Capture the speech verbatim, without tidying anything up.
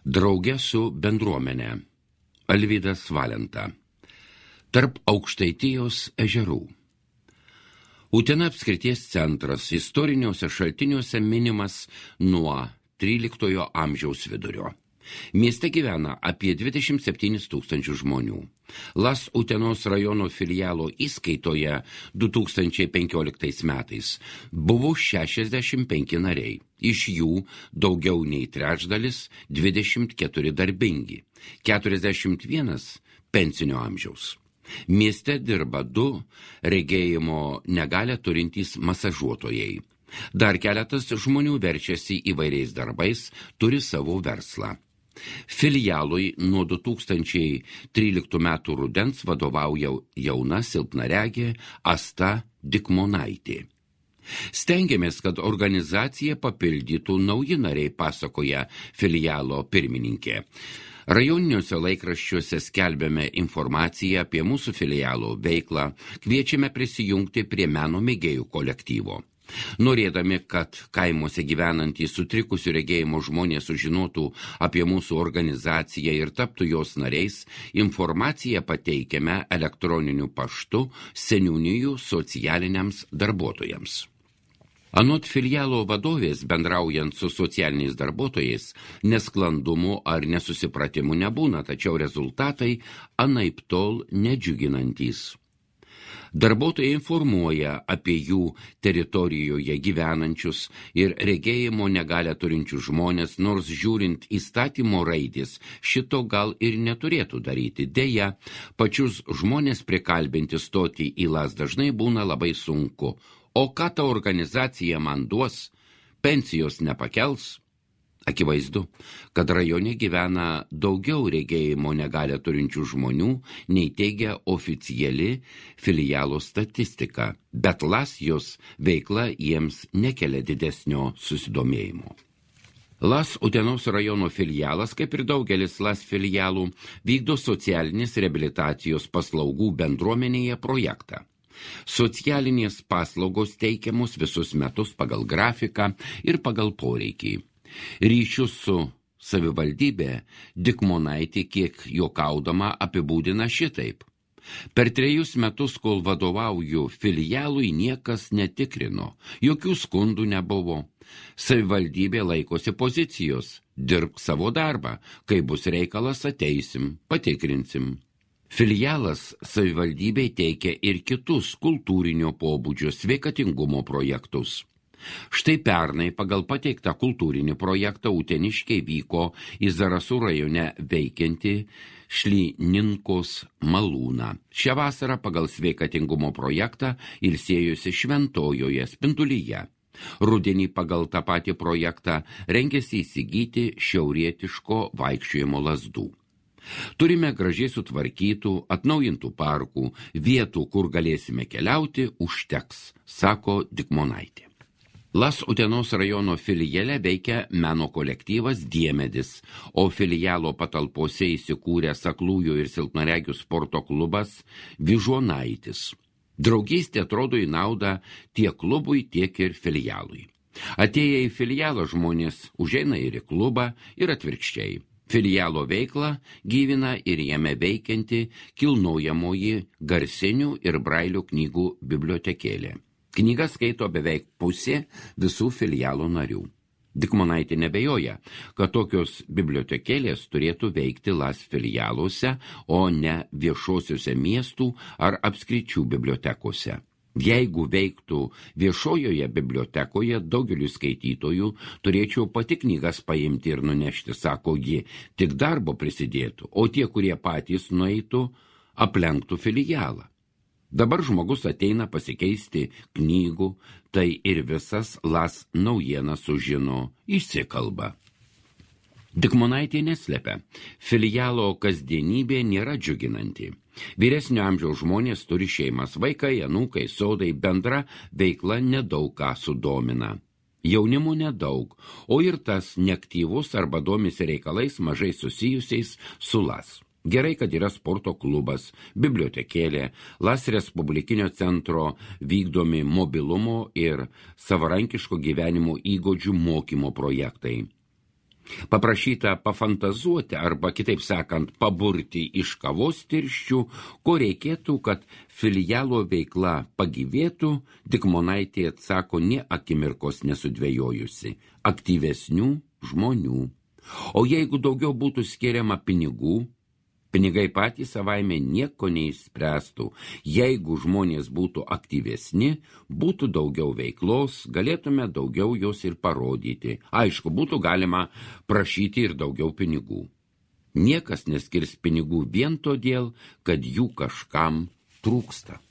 Drauge su bendruomenė. Alvydas Valenta. Tarp Aukštaitijos ežerų. Utena apskrities centras istoriniuose šaltiniuose minimas nuo tryliktojo amžiaus vidurio. Mieste gyvena apie dvidešimt septynis tūkstančius žmonių. Las Utenos rajono filialo įskaitoje du tūkstančiai penkioliktais metais buvo šešiasdešimt penki nariai. Iš jų daugiau nei trečdalis dvidešimt keturi darbingi, keturiasdešimt vienas pensinio amžiaus. Mieste dirba du regėjimo negalią turintys masažuotojai. Dar keletas žmonių verčiasi įvairiais darbais, turi savo verslą. Filialui nuo du tūkstančiai tryliktų metų rudens vadovauja jauna silpnaregė Asta Dikmonaitė. Stengiamės, kad organizaciją papildytų nauji nariai, pasakoja filialo pirmininkė. Rajoniniuose laikraščiuose skelbiame informaciją apie mūsų filialo veiklą, kviečiame prisijungti prie meno mėgėjų kolektyvo. Norėdami, kad kaimuose gyvenantys sutrikusių regėjimo žmonės sužinotų apie mūsų organizaciją ir taptų jos nariais, informaciją pateikiame elektroniniu paštu seniūnijų socialiniams darbuotojams. Anot filialo vadovės, bendraujant su socialiniais darbuotojais, nesklandumų ar nesusipratimų nebūna, tačiau rezultatai anaiptol nedžiuginantys. Darbuotojai informuoja apie jų teritorijoje gyvenančius ir regėjimo negalią turinčius žmonės, nors žiūrint įstatymo raidės, šito gal ir neturėtų daryti. Deja, pačius žmonės prikalbinti stoti į las dažnai būna labai sunku. O ką ta organizacija man duos? Pensijos nepakels? Akivaizdu, kad rajone gyvena daugiau regėjimo negalią turinčių žmonių, nei teigia oficiali filialo statistika, bet las jos veikla jiems nekelia didesnio susidomėjimo. Las Utenos rajono filialas, kaip ir daugelis las filialų, vykdo socialinės reabilitacijos paslaugų bendruomenėje projektą. Socialinės paslaugos teikiamos visus metus pagal grafiką ir pagal poreikį. Ryšius su savivaldybė Dikmonaitė kiek juokaudama apibūdina šitaip. Per trejus metus, kol vadovauju filialui, niekas netikrino, jokių skundų nebuvo. Savivaldybė laikosi pozicijos, dirbk savo darbą, kai bus reikalas ateisim, patikrinsim. Filialas savivaldybei teikia ir kitus kultūrinio pobūdžio sveikatingumo projektus. Štai pernai pagal pateiktą kultūrinį projektą uteniškiai vyko į Zarasų rajone veikianti Šlyninkos malūną. Šią vasarą pagal sveikatingumo projektą ilsėjosi Šventojoje Spindulyje. Rudenį pagal tą patį projektą rengėsi įsigyti šiaurietiško vaikščiojimo lazdų. Turime gražiai sutvarkytų, atnaujintų parkų, vietų, kur galėsime keliauti, užteks, sako Dikmonaitė. Las Utenos rajono filiale veikia meno kolektyvas Diemedis, o filialo patalpose įsikūręs aklųjų ir silpnaregių sporto klubas Vyžuonaitis. Draugystė atrodo į naudą tiek klubui, tiek ir filialui. Atėję į filialą žmonės užeina ir į klubą ir atvirkščiai. Filialo veiklą gyvina ir jame veikianti kilnojamoji garsinių ir brailio knygų bibliotekėlė. Knygas skaito beveik pusė visų filialo narių. Dikmonaitė nebejoja, kad tokios bibliotekėlės turėtų veikti las filialuose, o ne viešosiuose miestų ar apskričių bibliotekose. Jeigu veiktų viešojoje bibliotekoje, daugeliu skaitytojų turėčiau pati knygas paimti ir nunešti, sako ji, tik darbo prisidėtų, o tie, kurie patys nueitų, aplenktų filialą. Dabar žmogus ateina pasikeisti knygų, tai ir visas las naujienas sužino, išsikalba. Dikmonaitė neslepia, filialo kasdienybė nėra džiuginanti. Vyresnio amžiaus žmonės turi šeimas, vaikai, anūkai, sodai, bendra veikla nedaug ką sudomina. Jaunimo nedaug, o ir tas neaktyvus arba domisi reikalais mažai susijusiais su las. Gerai, kad yra sporto klubas, bibliotekėlė, Las Respublikinio centro vykdomi mobilumo ir savarankiško gyvenimo įgūdžių mokymo projektai. Paprašyta pafantazuoti arba, kitaip sakant, paburti iš kavos tirščių, ko reikėtų, kad filialo veikla pagyvėtų, Dikmonaitė atsako nė akimirkos nesudvejojusi – aktyvesnių žmonių. O jeigu daugiau būtų skiriama pinigų, pinigai patys savaime nieko neišspręstų. Jeigu žmonės būtų aktyvesni, būtų daugiau veiklos, galėtume daugiau jos ir parodyti. Aišku, būtų galima prašyti ir daugiau pinigų. Niekas neskirs pinigų vien todėl, kad jų kažkam trūksta.